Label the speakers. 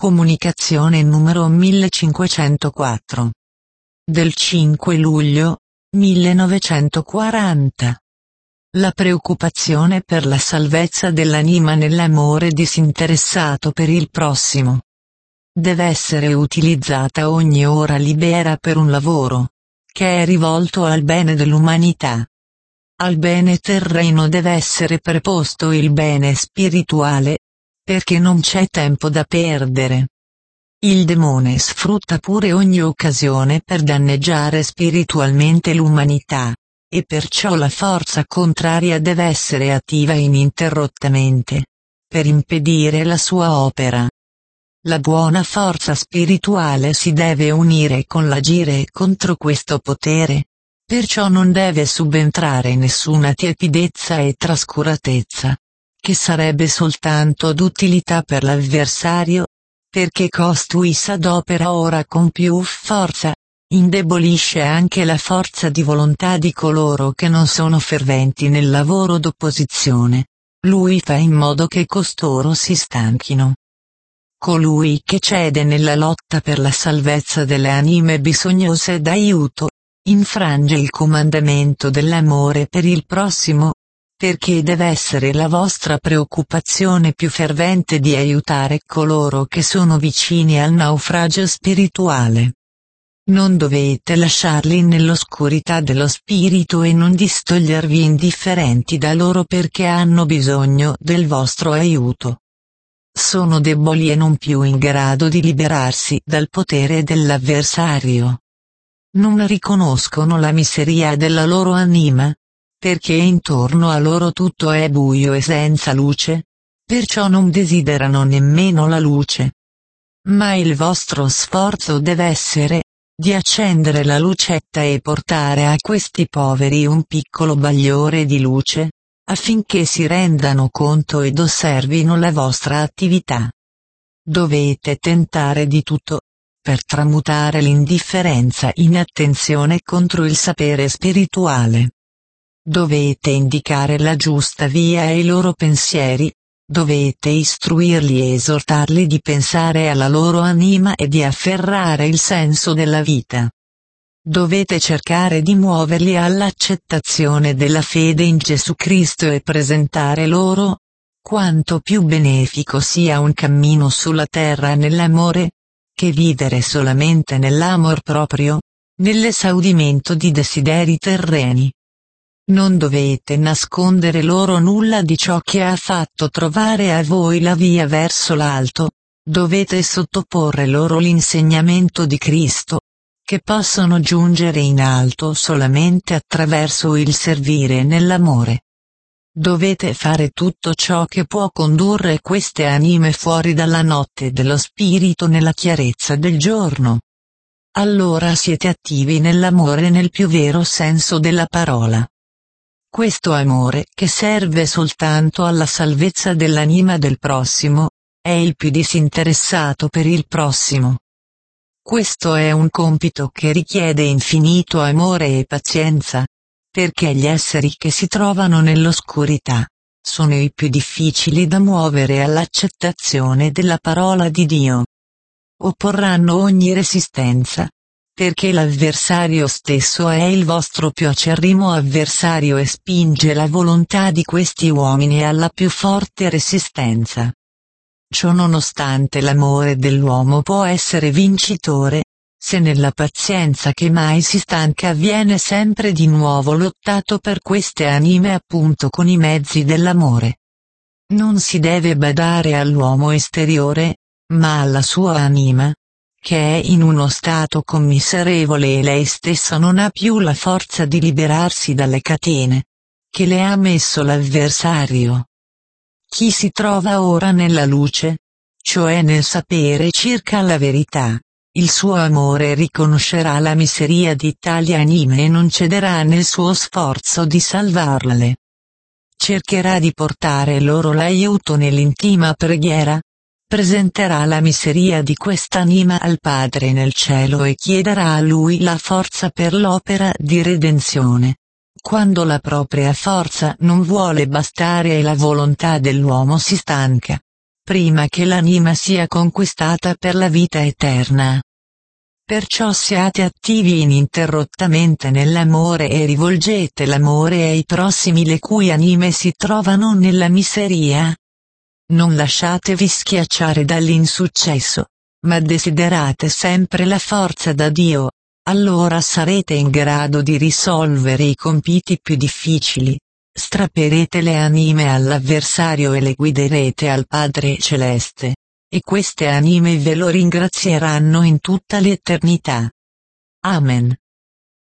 Speaker 1: Comunicazione numero 1504. Del 5 luglio 1940. La preoccupazione per la salvezza dell'anima nell'amore disinteressato per il prossimo deve essere utilizzata ogni ora libera per un lavoro che è rivolto al bene dell'umanità. Al bene terreno deve essere preposto il bene spirituale, perché non c'è tempo da perdere. Il demone sfrutta pure ogni occasione per danneggiare spiritualmente l'umanità, e perciò la forza contraria deve essere attiva ininterrottamente, per impedire la sua opera. La buona forza spirituale si deve unire con l'agire contro questo potere, perciò non deve subentrare nessuna tiepidezza e trascuratezza, che sarebbe soltanto d'utilità per l'avversario, perché costui s'adopera ora con più forza, indebolisce anche la forza di volontà di coloro che non sono ferventi nel lavoro d'opposizione. Lui fa in modo che costoro si stanchino. Colui che cede nella lotta per la salvezza delle anime bisognose d'aiuto, infrange il comandamento dell'amore per il prossimo, perché deve essere la vostra preoccupazione più fervente di aiutare coloro che sono vicini al naufragio spirituale. Non dovete lasciarli nell'oscurità dello spirito e non distogliervi indifferenti da loro perché hanno bisogno del vostro aiuto. Sono deboli e non più in grado di liberarsi dal potere dell'avversario. Non riconoscono la miseria della loro anima, perché intorno a loro tutto è buio e senza luce, perciò non desiderano nemmeno la luce. Ma il vostro sforzo deve essere di accendere la lucetta e portare a questi poveri un piccolo bagliore di luce, affinché si rendano conto ed osservino la vostra attività. Dovete tentare di tutto, per tramutare l'indifferenza in attenzione contro il sapere spirituale. Dovete indicare la giusta via ai loro pensieri, dovete istruirli e esortarli di pensare alla loro anima e di afferrare il senso della vita. Dovete cercare di muoverli all'accettazione della fede in Gesù Cristo e presentare loro quanto più benefico sia un cammino sulla terra nell'amore, che vivere solamente nell'amor proprio, nell'esaudimento di desideri terreni. Non dovete nascondere loro nulla di ciò che ha fatto trovare a voi la via verso l'alto, dovete sottoporre loro l'insegnamento di Cristo, che possono giungere in alto solamente attraverso il servire nell'amore. Dovete fare tutto ciò che può condurre queste anime fuori dalla notte dello spirito nella chiarezza del giorno. Allora siete attivi nell'amore nel più vero senso della parola. Questo amore, che serve soltanto alla salvezza dell'anima del prossimo, è il più disinteressato per il prossimo. Questo è un compito che richiede infinito amore e pazienza, perché gli esseri che si trovano nell'oscurità sono i più difficili da muovere all'accettazione della parola di Dio. Opporranno ogni resistenza, perché l'avversario stesso è il vostro più acerrimo avversario e spinge la volontà di questi uomini alla più forte resistenza. Ciononostante l'amore dell'uomo può essere vincitore, se nella pazienza che mai si stanca viene sempre di nuovo lottato per queste anime appunto con i mezzi dell'amore. Non si deve badare all'uomo esteriore, ma alla sua anima, che è in uno stato commiserevole e lei stessa non ha più la forza di liberarsi dalle catene che le ha messo l'avversario. Chi si trova ora nella luce, cioè nel sapere circa la verità, il suo amore riconoscerà la miseria di tali anime e non cederà nel suo sforzo di salvarle. Cercherà di portare loro l'aiuto nell'intima preghiera, presenterà la miseria di quest'anima al Padre nel cielo e chiederà a Lui la forza per l'opera di redenzione. Quando la propria forza non vuole bastare e la volontà dell'uomo si stanca, prima che l'anima sia conquistata per la vita eterna. Perciò siate attivi ininterrottamente nell'amore e rivolgete l'amore ai prossimi le cui anime si trovano nella miseria. Non lasciatevi schiacciare dall'insuccesso, ma desiderate sempre la forza da Dio, allora sarete in grado di risolvere i compiti più difficili, strapperete le anime all'avversario e le guiderete al Padre Celeste. E queste anime ve lo ringrazieranno in tutta l'eternità. Amen.